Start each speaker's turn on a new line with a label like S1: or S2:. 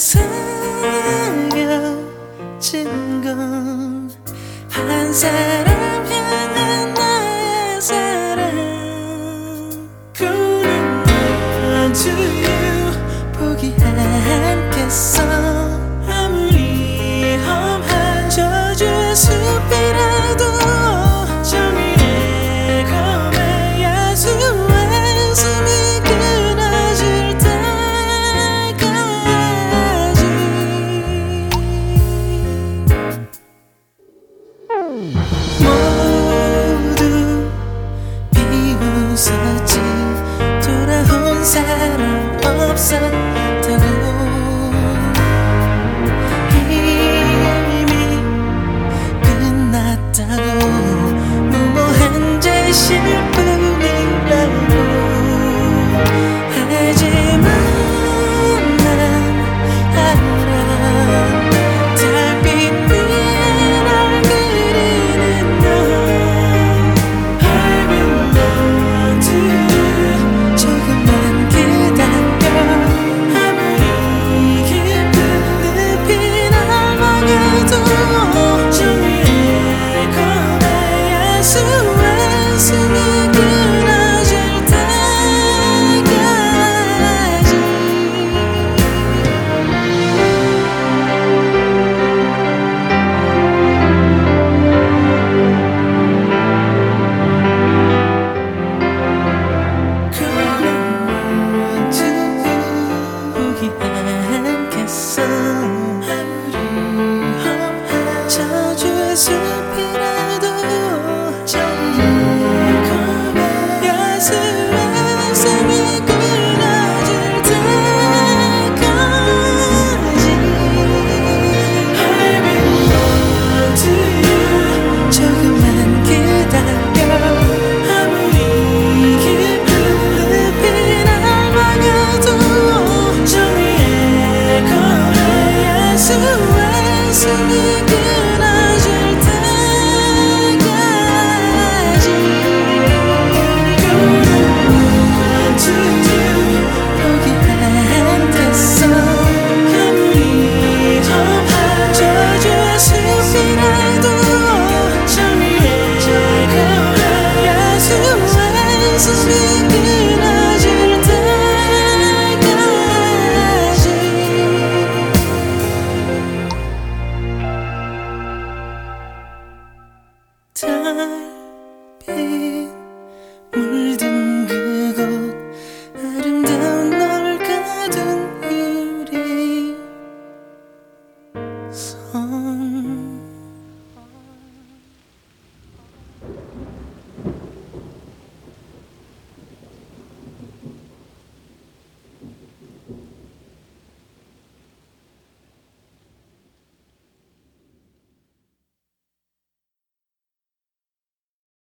S1: 사겨진 건 한 사람 향한 나의 사랑. Couldn't to you 포기 않겠어. 아무리 험한 저주의 숲이라도 저 위에 걸어야 수의 숨이 끊어질 때까지. 모두 비웃었지. 돌아온 사람 없었다고. 이미 끝났다고. 무모한 짓일 뿐이라고. 하지만 난 알아. 달빛 위에 날 그리는 너. I belong to you. 조금만 기다려. 아무리 깊은 늪이 날 막아도 저 위에 걸어야 수의 숨이 끊어질 때까지. Couldn't to you 포기 않겠어. 아무리 험한 저주의 숲이라도 저 위에 걸어야 수의 숨이 끊어질 때까지. I belong to you. 조금만 기다려. 아무리 깊은 늪이 날 막아도 저 위에 걸어야 수의 숨이 끊어질 때까지. Couldn't to you 포기 않겠어. 아무리 험한 저주의 숲이라도 저 위에 걸어야 수의 숨이 끊어질 때까지.